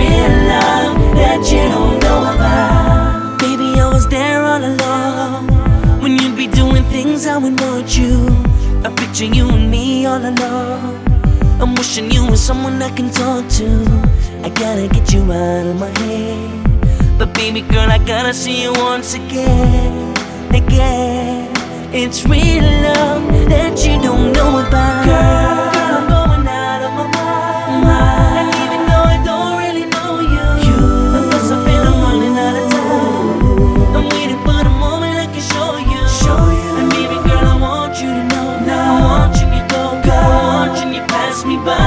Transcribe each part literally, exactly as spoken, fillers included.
real love that you don't know about. Baby, I was there all along when you'd be doing things I would want you. I picture you and me all alone. I'm wishing you were someone I can talk to. I gotta get you out of my head, but baby girl, I gotta see you once again, again. It's real love that you don't know about. Girl, girl, I'm going out of my mind. And even though I don't really know you, you I must have been, I'm running out of time. I'm waiting for the moment I can show you, show you. And baby girl, I want you to know, now I'm watching you go, go. I'm watching you pass me by.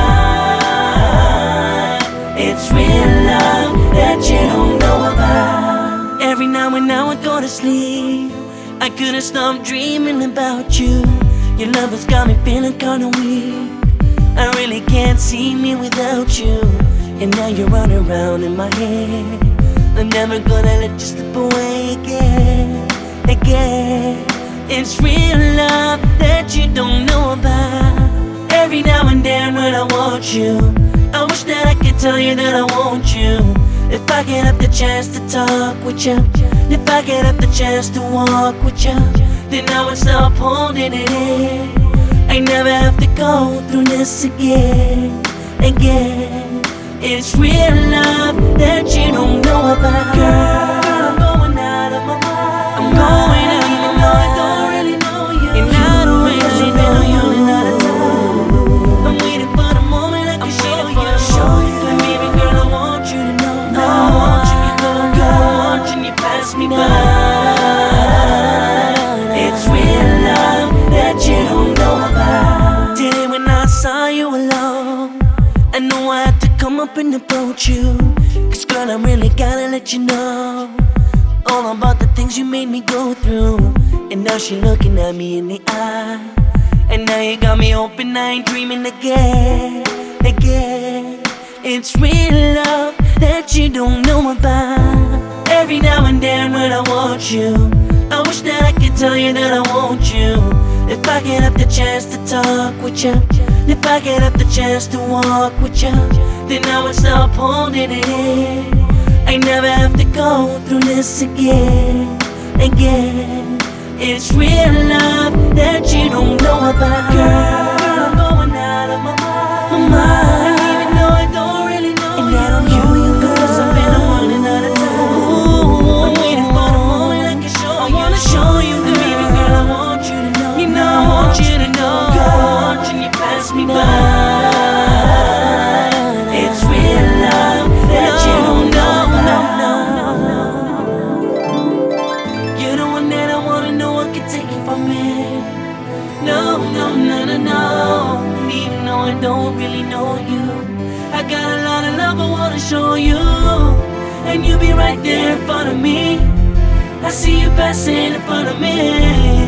It's real love that you don't know about. Every now and now I go to sleep, I couldn't stop dreaming about you. Your love has got me feeling kinda weak. I really can't see me without you. And now you're running around in my head. I'm never gonna let you slip away again, again. It's real love that you don't know about. Every now and then when I want you, I wish that I could tell you that I want you. If I get up the chance to talk with you, if I get up the chance to walk with you, then I would stop holding it in. I never have to go through this again, again. It's real love that you don't know about. Girl, I'm going out of my mind. I'm going out of my mind. I don't really know you, and I don't really know you. I'm out of time. I'm waiting for the moment I can show you, show you. And baby girl, I want you to know, now I'm watching you go, go. I'm watching you pass me by. It's real love that you don't know about. Today when I saw you alone, I knew I had to come up and approach you. Cause girl, I really gotta let you know all about the things you made me go through. And now she looking at me in the eye, and now you got me hoping I ain't dreaming again, again. It's real love that you don't know about. Every now and then when I want you, I wish that I could tell you that I want you. If I get up the chance to talk with you, if I get up the chance to walk with you, then I would stop holding it in. I never have to go through this again, again. It's real love that you don't know about. Girl, I'm going out of my mind, my mind. And even though I don't really know and you, I don't know you, cause I've been running out of time. Ooh, I'm waiting for the moment I can show you, I wanna show you, girl. Baby girl, I want you to know, you know I want you to know, girl, I'm watching you pass me by. It's real love that you don't know about. You're the one that I wanna know, I can take it from me. No, no, no, no, no. And even though I don't really know you, I got a lot of love I wanna show you. And you be right there in front of me. I see you passing in front of me.